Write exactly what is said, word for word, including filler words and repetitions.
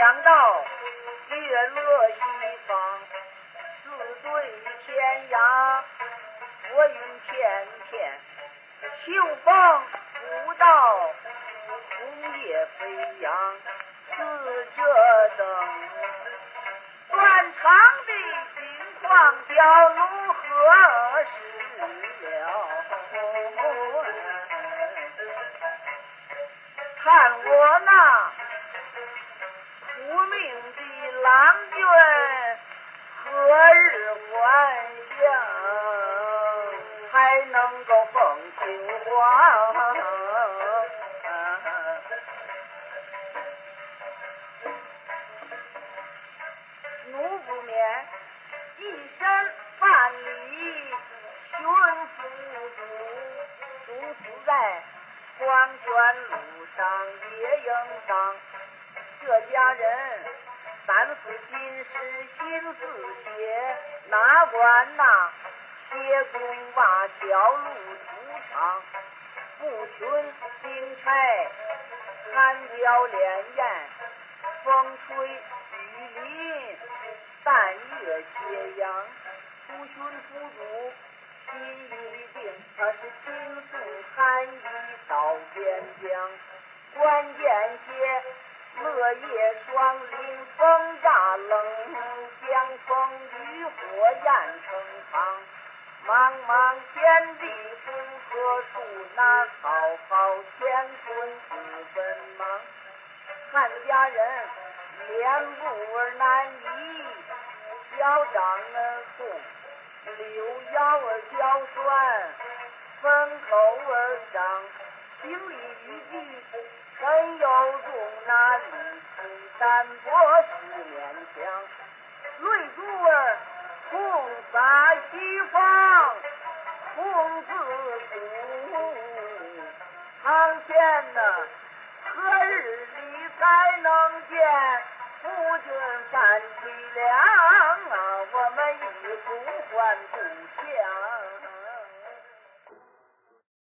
想到月落西方，四对天涯，薄云片片，秋风不到，红叶飞扬，似这等断肠的心况，条路何时了？看我那苦命的郎君何日还乡，还能够风清华？奴不免一身范蠡寻夫主，独自在黄泉路上夜莺伤。这家人三思今时心似血，哪管那铁公把小路出场，不寻金钗寒娇潋滟，风吹雨淋但月斜阳，不寻夫主心一定，他是倾诉寒衣到边疆。关键些落叶霜林风乍冷，江风雨火焰成汤，茫茫天地风何处，那浩浩乾坤自奔忙。汉家人脸部儿难移，小张儿送六爻儿脚酸，分口儿伤，行李雨具真有重，那力气单薄是勉强，泪珠儿红洒西方，红自古堂前呐，何日里才能见夫君三凄凉？